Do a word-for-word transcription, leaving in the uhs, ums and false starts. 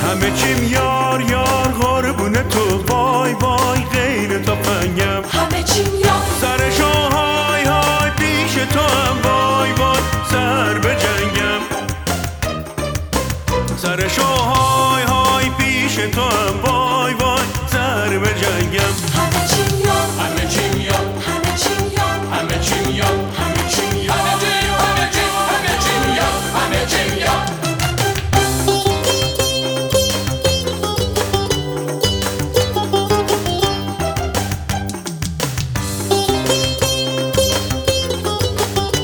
همه چیم یار یار قربون تو، وای وای غیر تفنگم. همه چیم یار سرشو های های پیش تو هم، وای وای سر به جنگم. سرشو